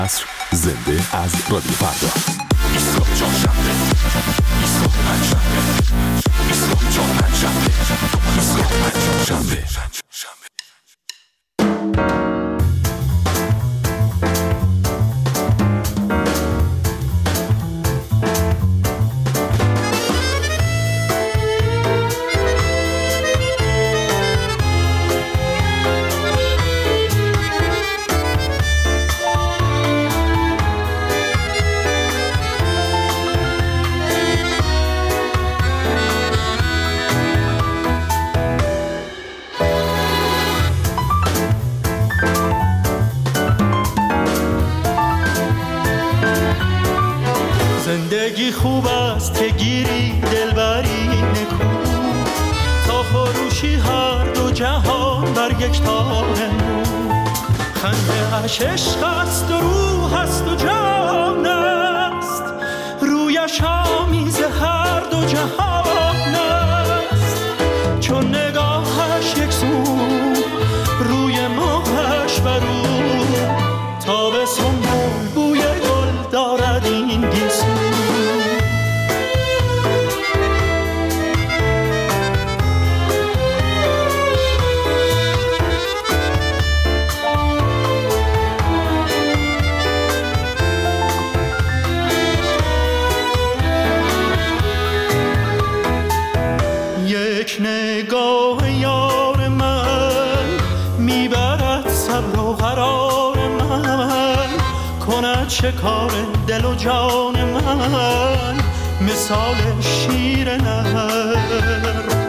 عصر زنده از رادیو فردا. ایستگاه چهارشنبه، ایستگاه پنجشنبه، ایستگاه چهارشنبه، ایستگاه پنجشنبه. زندگی خوب است که گیری دلبری نکو، تا فروشی هر دو جهان بر یک تار نو. خنده اش عشق است و روح است و جان است، رویش آمیز هر دو جهان است. چون نگاهش یک سو، روی ماهش برو، تابستون بوی گل دارد این گیسو. یک نگاه یار من میبرد صبر و قرار من، کند شکار دل و جان من مثال شیر نر.